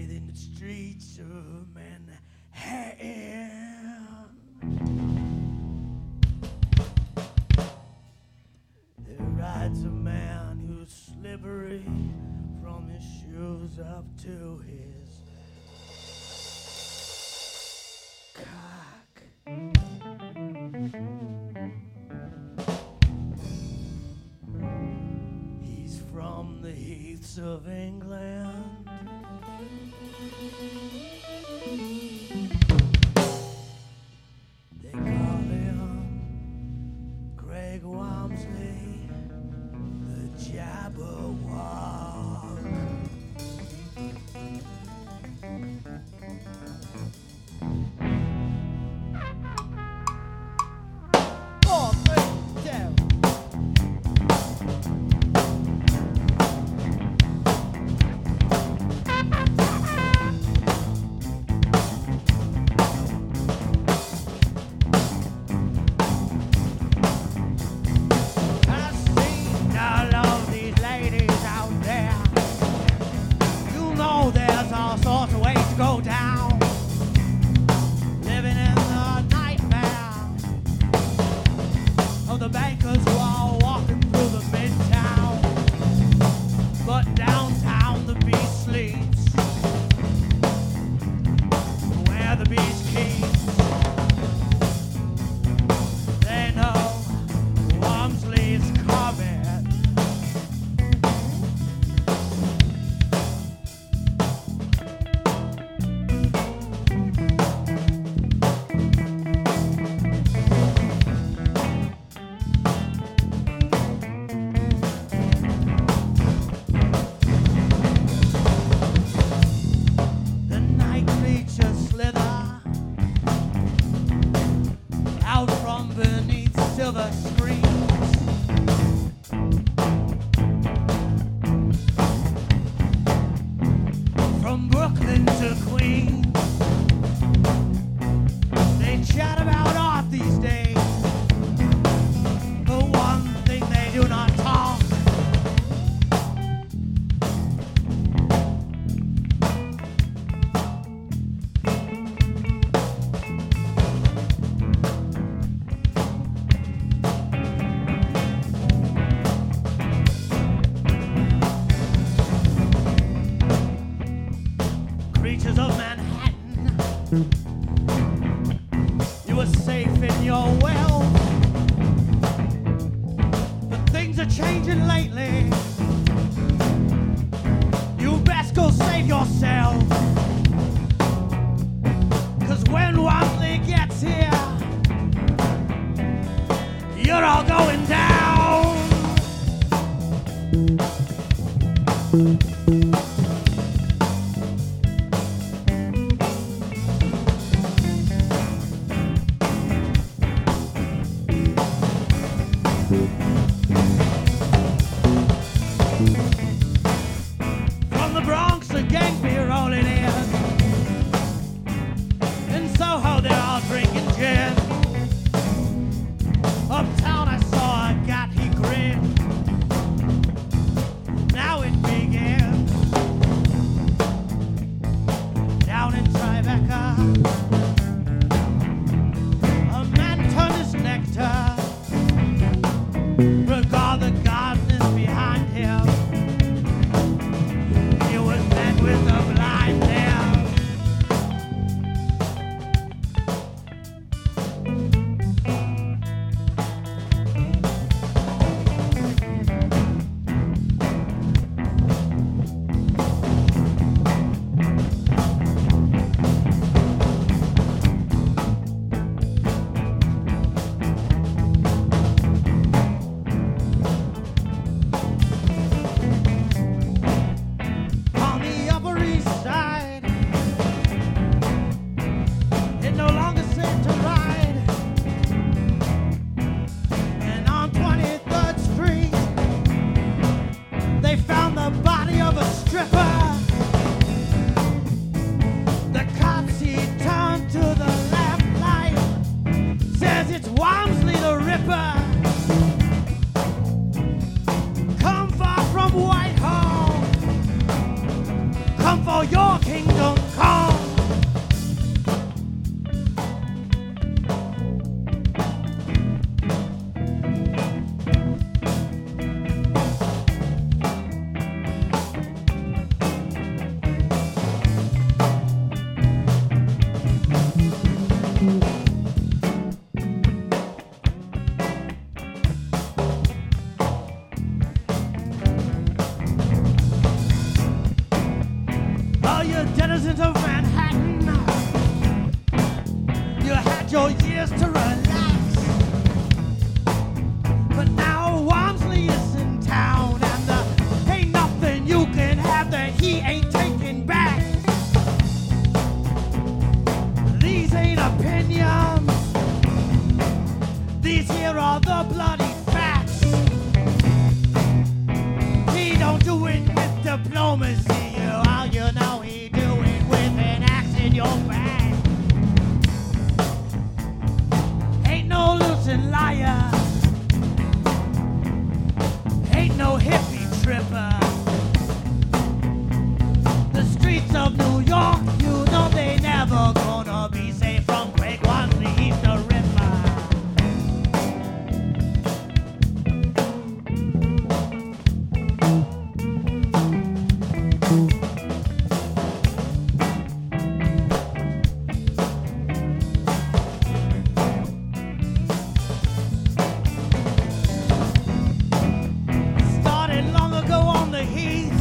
in the streets of Manhattan. There rides a man who's slippery from his shoes up to his cock. He's from the heaths of England. They call him Greg Walmsley, the Jabberwock. Oh, damn. Go down, living in the nightmare of the bankers who are walking through the midtown. But downtown the beast sleeps, where the beast keeps. They know Walmsley's coming. Silver screens, from Brooklyn to Queens, they chat about art these days. The one thing they do not talk. Creatures of Manhattan, you were safe in your well, but things are changing lately. You best go save yourself, 'cause when Walmsley gets here, you're all going down. From the Bronx, the gang be rolling in. In Soho, they're all drinking gin. Uptown, I saw a guy, he grinned. Now it begins. Down in Tribeca, a man turned his neck to regard the gardeners behind him. He was met with a blind there. for your kingdom. Here are the bloody facts. He don't do it with diplomacy. All you know he do it with an axe in your back. Ain't no losing liar. Ain't no hippie tripper. The streets of New York, you know they never gonna be safe from Craig Wansley, he's the Ripper. Started long ago on the heath.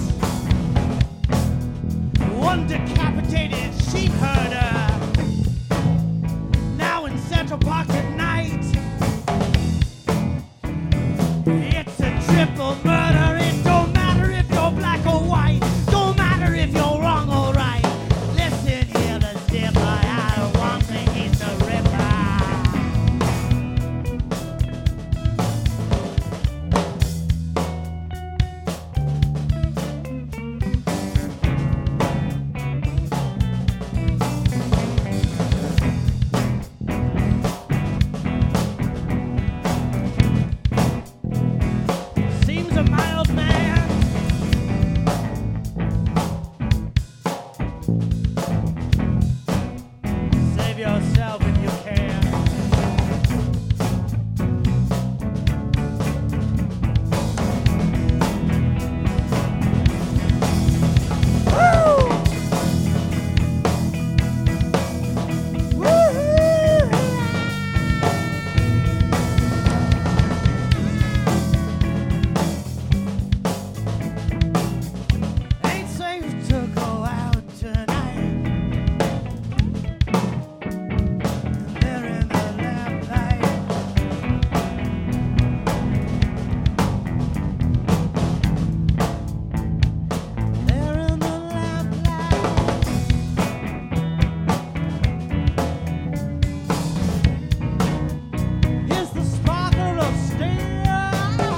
One decapitated sheep herder. Now in Central Park at night. It's a triple murder. It don't matter if you're black or white. Don't matter if you're wrong or right. Listen here, the zipper. I don't want to he's the Ripper. Seems a mild man. Save yourself if you can. Woo! Woo-hoo! Ain't safe to go out tonight. They're in the lamplight. They're in the lamplight. Here's the sparkle of steel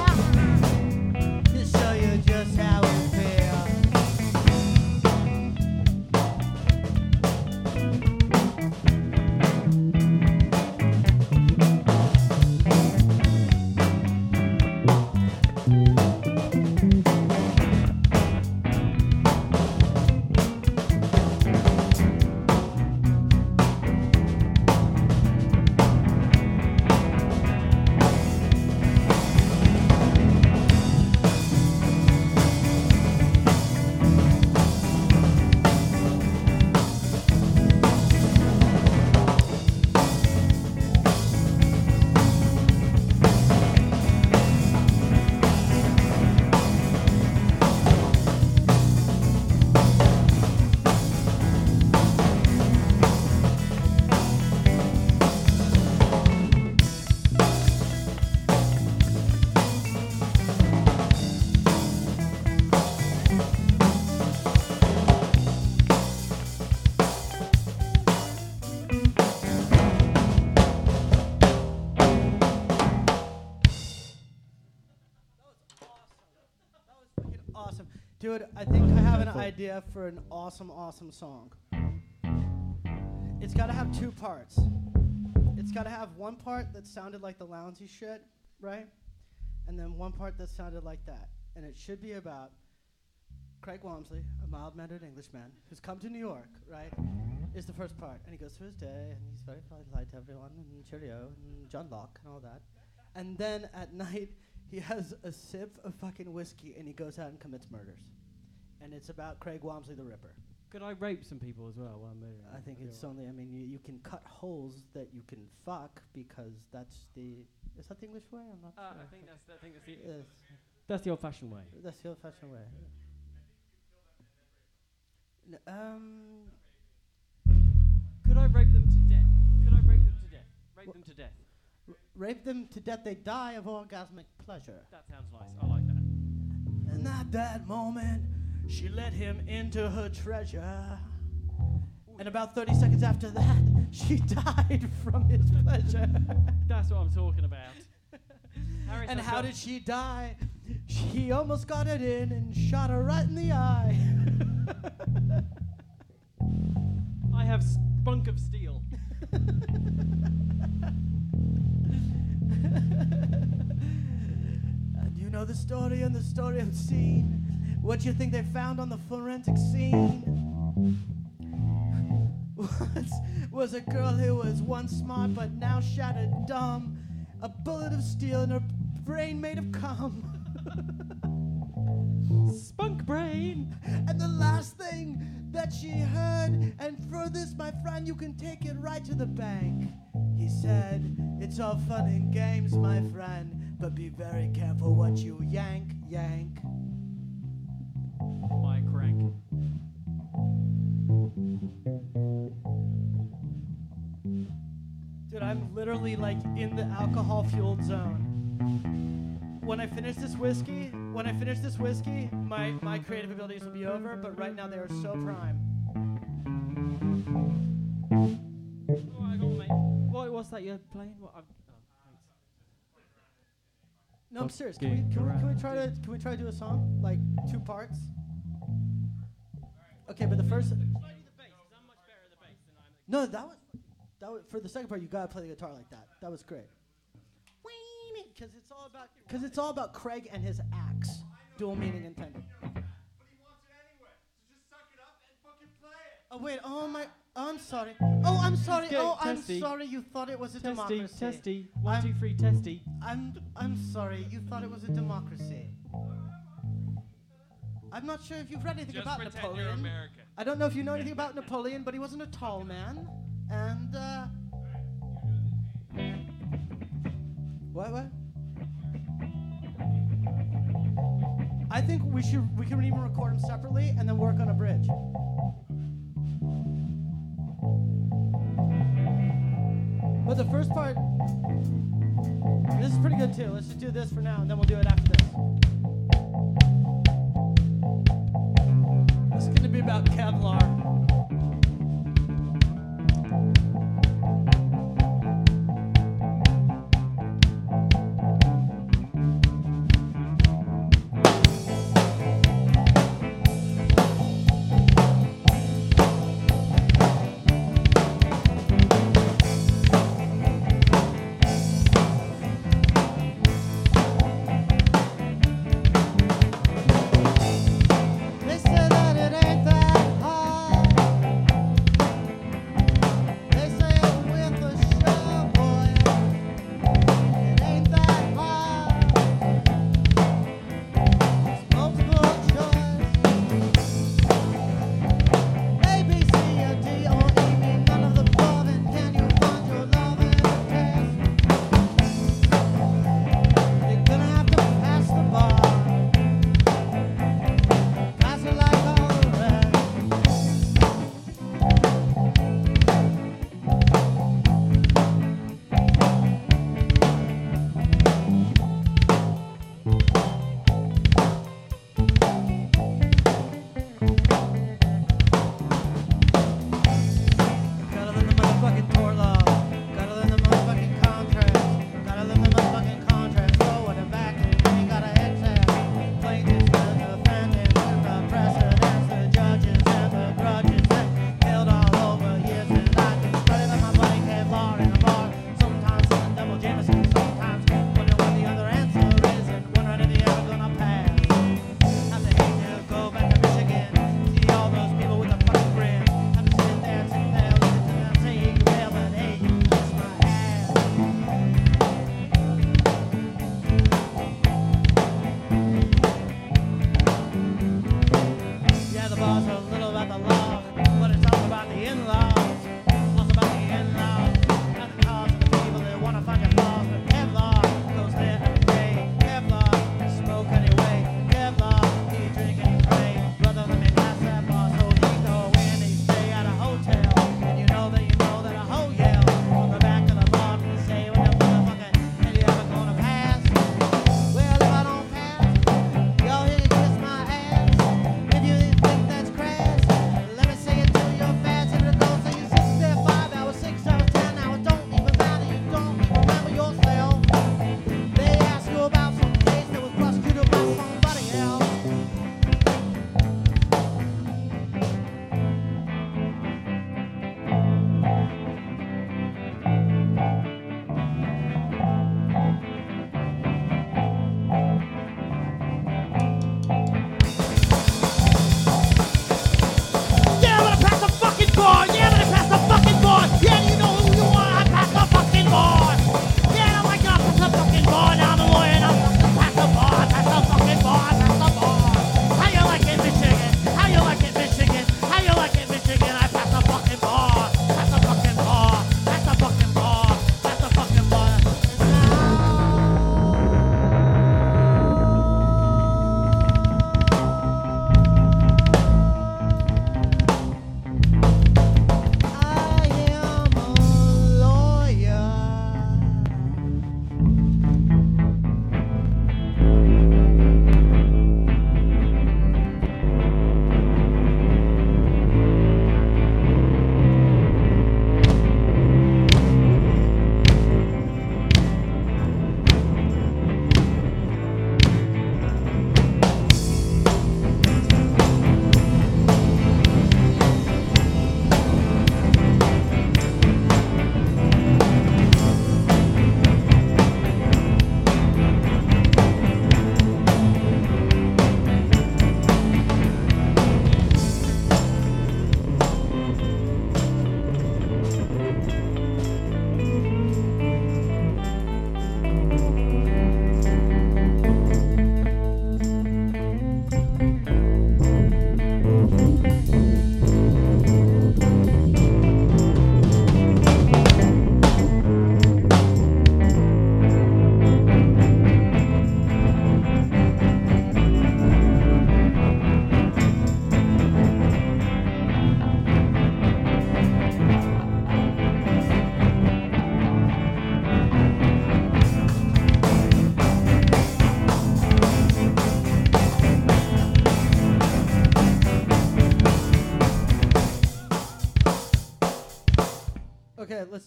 to show you just how it feels. Awesome. Dude, I think I have an idea for an awesome song. It's got to have two parts. It's got to have one part that sounded like the loungy shit, right? And then one part that sounded like that. And it should be about Craig Walmsley, a mild-mannered Englishman who's come to New York, right? Is the first part. And he goes through his day, and he's very polite to everyone, and cheerio, and John Locke, and all that. And then at night, he has a sip of fucking whiskey, and he goes out and commits murders. And it's about Craig Walmsley the Ripper. Could I rape some people as well while I'm there? I think it's only, I mean, you can cut holes that you can fuck because that's the, is that the English way? I'm not sure. I think that's the Yes, that's the old-fashioned way. that's the old-fashioned way. Could I rape them to death? Could I rape them to death? Rape them to death. Rape them to death, they die of orgasmic pleasure. That sounds nice. I like that. And at that moment, she let him into her treasure. And about 30 seconds after that, she died from his pleasure. That's what I'm talking about. Paris And has how got- did she die? He almost got it in and shot her right in the eye. I have spunk of steel. And you know the story and the story of the scene. What you think they found on the forensic scene? Was a girl who was once smart but now shattered dumb. A bullet of steel and her brain made of cum. Spunk brain. And the last thing that she heard, and for this, my friend, you can take it right to the bank. He said, "It's all fun and games, my friend, but be very careful what you yank." My crank. Dude, I'm literally like in the alcohol-fueled zone. When I finish this whiskey, my creative abilities will be over, but right now they are so prime. Oh, I got one, mate. What's that you're playing? What? Thanks. No, I'm serious. Can we try to do a song? Like 2 parts? Okay, but the first... Should I do the bass? 'Cause I'm much better at the bass than I'm. No, that was for the second part. You gotta play the guitar like that. That was great. Because it's all about Craig and his axe. Dual meaning intended. But he wants it anyway. So just suck it up and fucking play it. Oh wait. Oh my. I'm sorry. Oh, I'm sorry. Good, Oh, I'm testy. sorry. You thought it was a Testy, democracy. testy. I'm- 1, 2, 3, testy. I'm sorry. You thought it was a democracy. I'm not sure if you've read anything Just about pretend Napoleon. you're American. I don't know if you know anything about Napoleon, but he wasn't a tall man. And what? I think we can even record them separately and then work on a bridge. But the first part, this is pretty good too. Let's just do this for now, and then we'll do it after this. This is gonna be about Kevlar. They say that it ain't that hard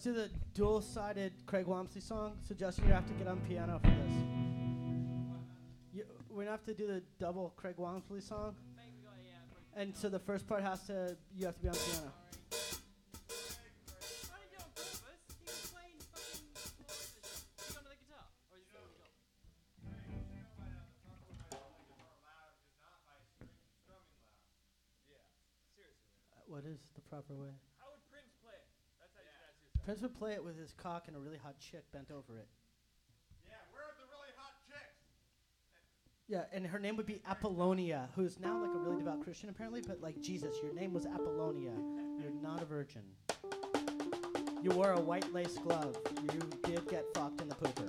do the dual-sided Craig Walmsley song. So Justin, you have to get on piano for this. We're gonna have to do the double Craig Walmsley song. And so the first part you have to be on piano. What is the proper way? How would Prince play it? That's how you guys use that. Prince would play it with his cock and a really hot chick bent over it. Yeah, where are the really hot chicks? Yeah, and her name would be Apollonia, who's now like a really devout Christian apparently, but like Jesus, your name was Apollonia. You're not a virgin. You wore a white lace glove. You did get fucked in the pooper.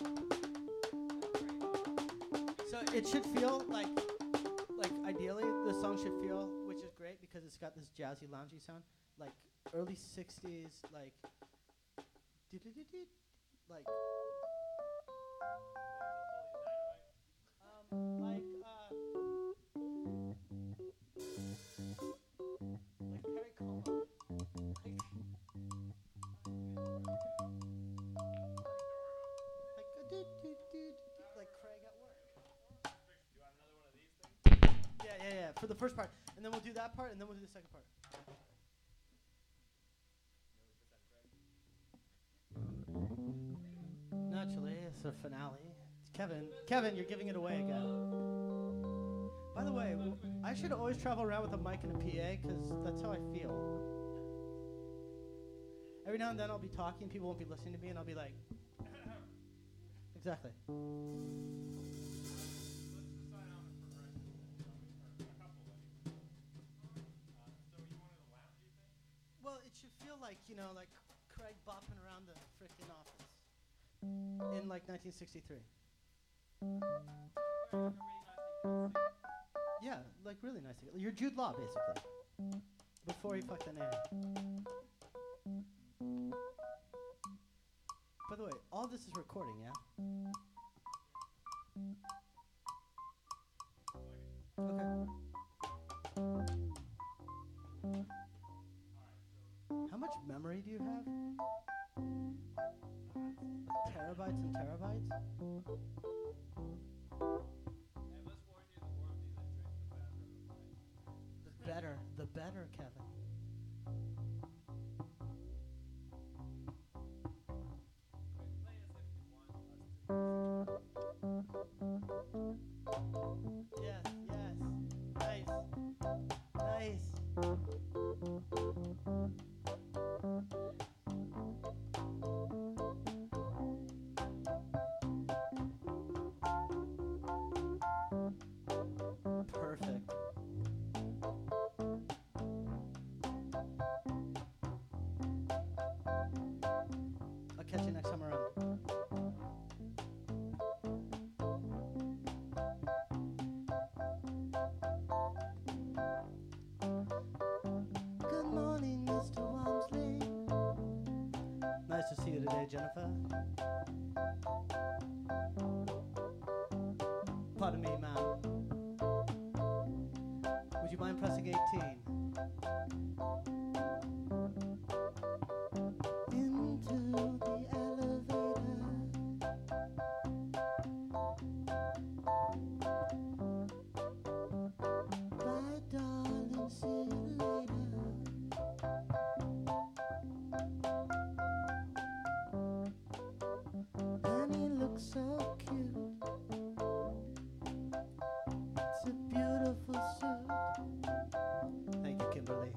So it should feel like ideally the song should feel, which is great because it's got this jazzy loungy sound, like early 60s, like like Perry Como. Like Craig at work. You want another one of these things? Yeah, for the first part. And then we'll do that part, and then we'll do the second part. Naturally, it's a finale. Kevin, you're giving it away again. By the way, I should always travel around with a mic and a PA, because that's how I feel. Every now and then I'll be talking, people won't be listening to me, and I'll be like, exactly. Well, it should feel like, like Craig bopping around the frickin' office in like 1963. Yeah, like really nice. You're Jude Law, basically. Before he fucked the nanny. By the way, all this is recording, yeah? Okay. How much memory do you have? Terabytes and terabytes? The better, Kevin. Yes. Nice. Perfect. I'll catch you next time around. Good morning, Mr. Walmsley. Nice to see you today, Jennifer. Pardon me, ma'am. Would you mind pressing 18? Into the elevator. Bye, darling, see you later. And he looks so cute. It's a beautiful suit. Thank you, Kimberly.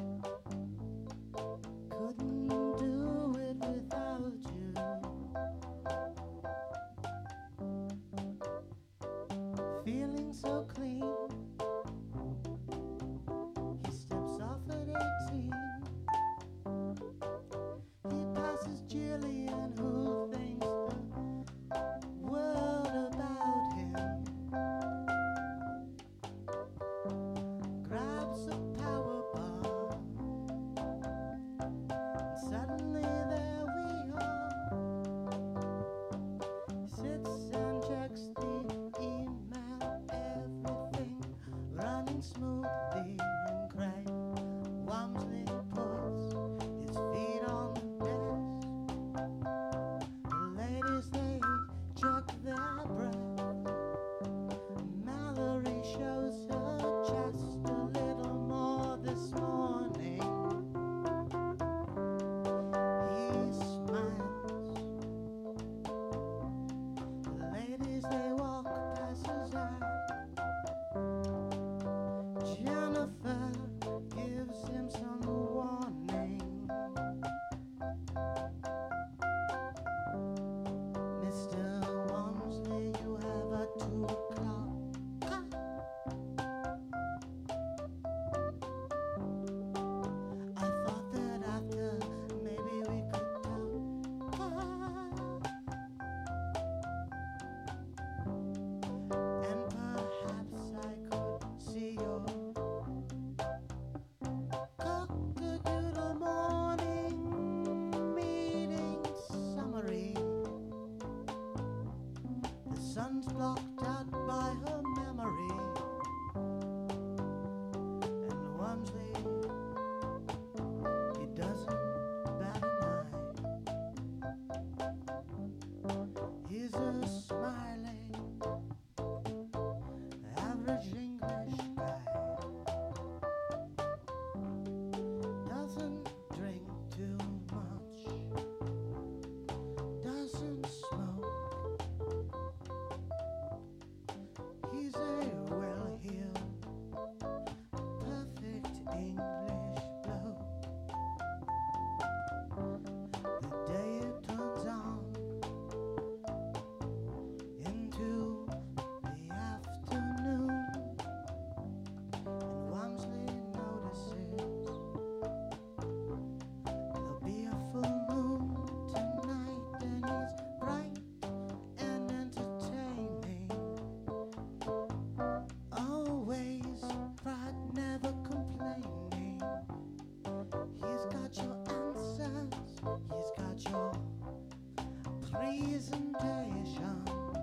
Couldn't do it without you. Feeling so clean. He steps off at 18. He passes Jillian, who thinks the world about him. Grabs a power bar. And suddenly there we are. Sits and checks the email, everything running smoothly. And Craig Walmsley puts his feet on the desk. sun's blocked out by her memory. And Wamsley, he doesn't bat an eye. He's a smiling, average English guy. Doesn't drink too much, doesn't smoke. He's a well-heeled, perfect English bloke. The day it turns on into the afternoon, and Wamsley notices there'll be a full moon tonight, and he's bright and entertaining. Always right, never complaining. He's got your answers, he's got your presentation,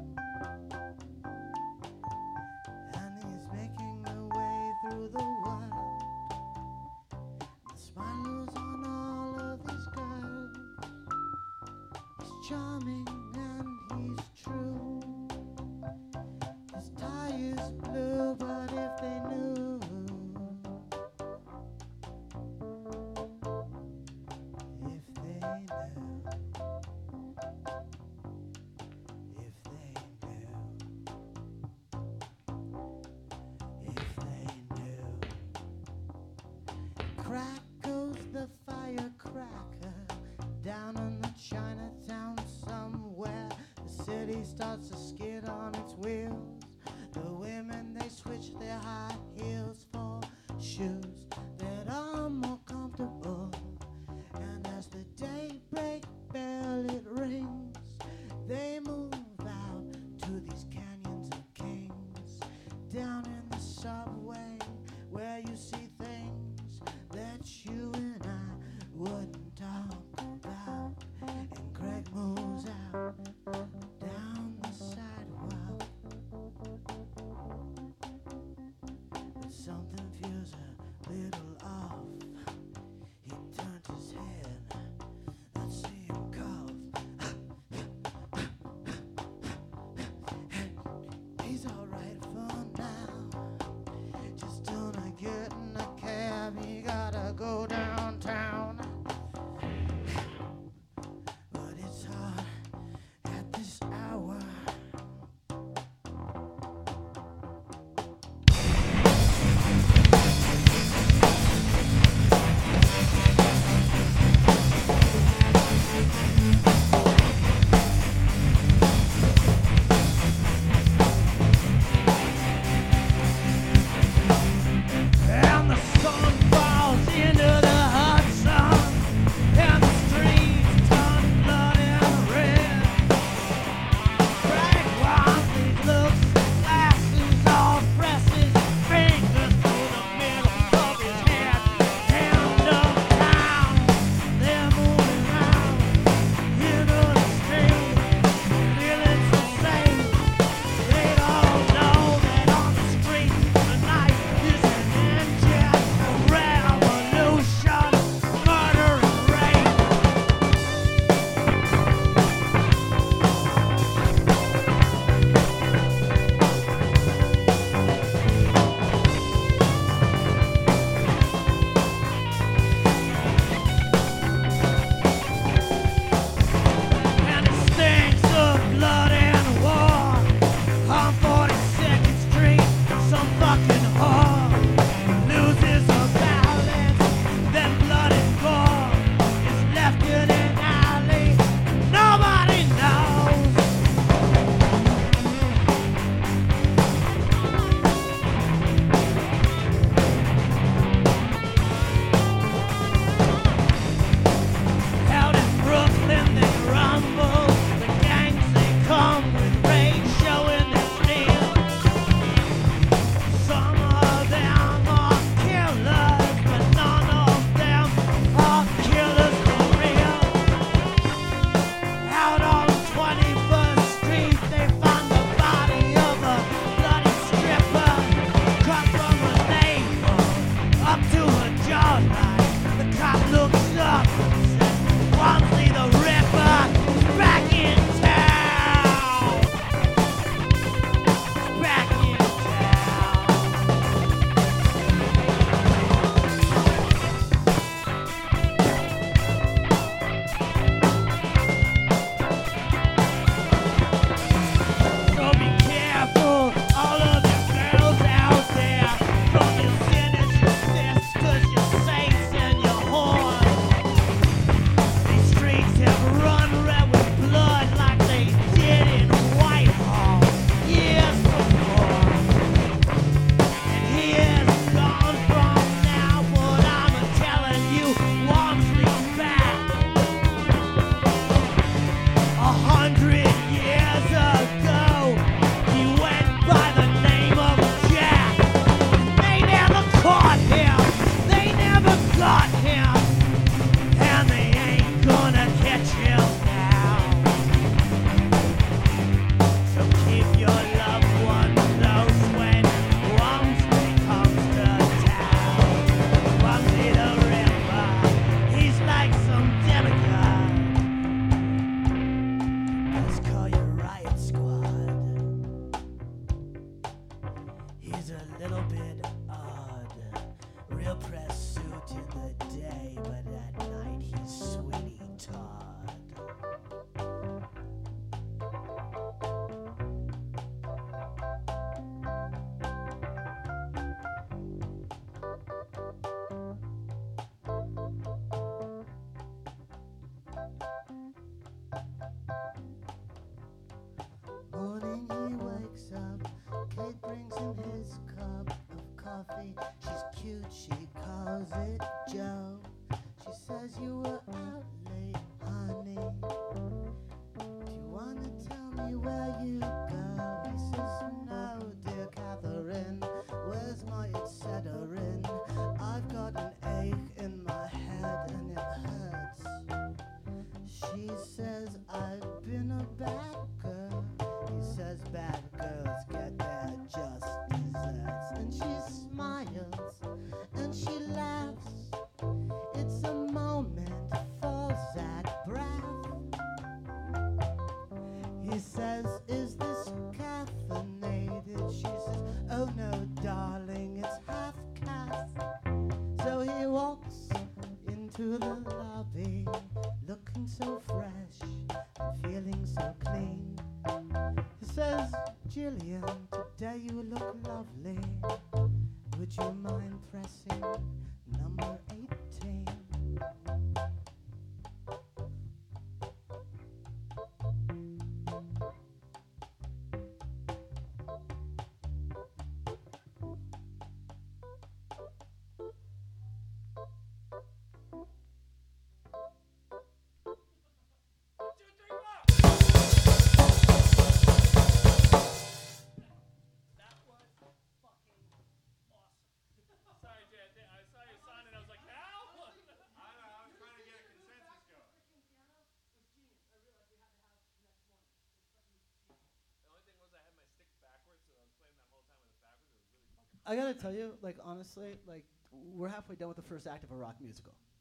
and he's making a way through the world. The smiles on all of these girls. He's charming and he's true. His tie is blue, but if they knew, if they knew, if they knew, if they knew. Crack goes the firecracker down on the Chinatown somewhere. The city starts to skid on its wheels. The women, they switch their high heels for shoes that are more comfortable. And as the daybreak bell it rings, they move out to these canyons of kings. Down in the subway where you see things that you and I wouldn't talk about. And Greg moves out down the sidewalk. But something feels a little morning he wakes up, Kate brings him his cup of coffee. She's cute, she calls it Joe. She says you were out late, honey. Do you wanna tell me where you go? He says no, dear Catherine. Where's my etc. I've got an ache in my head and it hurts. She says I've been a bad girl. He says bad girls get their just desserts. And she smiles and she laughs. It's a moment for that breath. He says, is this caffeinated? She says, oh no, darling, it's half caff. So he walks into the lobby, looking so fresh, feeling so clean. He says, Gillian, today you look lovely. Would you mind pressing number 18? That was fucking awesome. Sorry, Jay. I saw your sign and I was like, how? I don't know. I was trying to get a consensus going. Freaking piano was genius. I realized we had to have next morning. It's fucking genius. The only thing was I had my stick backwards, so I was playing that whole time with it backwards. It was really fucking. I gotta tell you, like honestly, like we're halfway done with the first act of a rock musical.